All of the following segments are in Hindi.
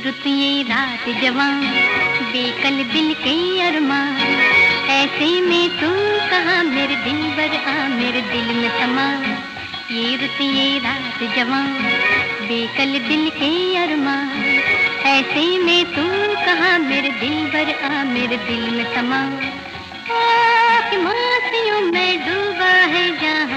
रुत ये रात जवां, बेकल दिल के अरमां, ऐसे में तू कहाँ मेरे दिलबर आ मेरे दिल में समा। ये रुत ये रात जवां, बेकल दिल के अरमां, ऐसे में तू कहाँ मेरे दिलबर आ मेरे दिल में समा। कि मासियों में डूबा है जहाँ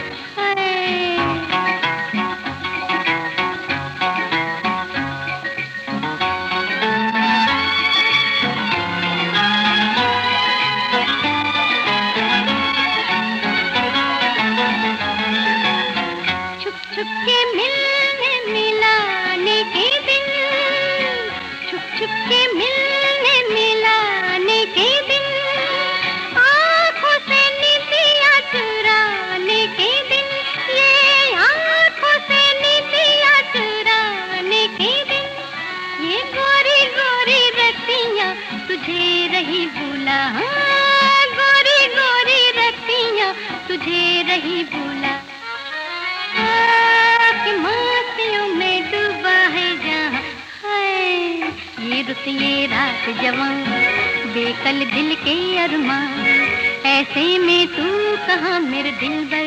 छुप के मिलने मिलाने के दिन, छुप के मिलने मिलाने के दिन, आँखों से नीतियाँ चुराने के दिन, ये आँखों से नीतियाँ चुराने के दिन, ये गोरी गोरी रतियाँ तुझे रही भूला, हाँ गोरी गोरी रतियाँ तुझे रही भूला। ये रुत ये रात जवां, बेकल दिल के अरमां, ऐसे में तू कहाँ मेरे दिलबर।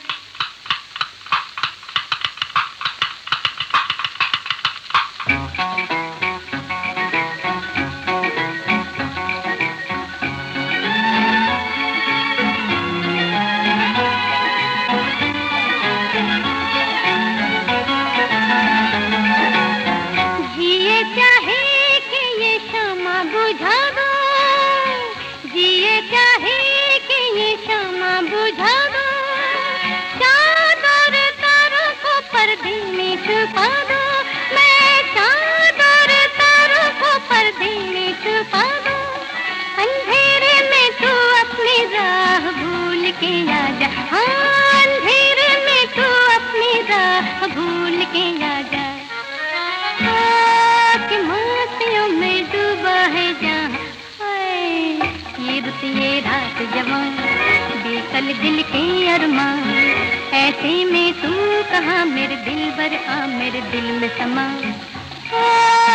बुझा दो, जिए चाहे कि ये शमा बुझा दो, चादर तारों को पर्दे में छुपा दो, मैं चादर तारों को पर्दे में छुपा दो। अंधेरे में तू अपनी राह भूल के आ जा, हाँ अंधेरे में तू अपनी राह भूल के आ जा। कि मासियों में डूबा है जहाँ, ये रुत ये रात जवां, बेकल दिल के अरमां, ऐसे में तू कहाँ मेरे दिलबर आ मेरे दिल में समा।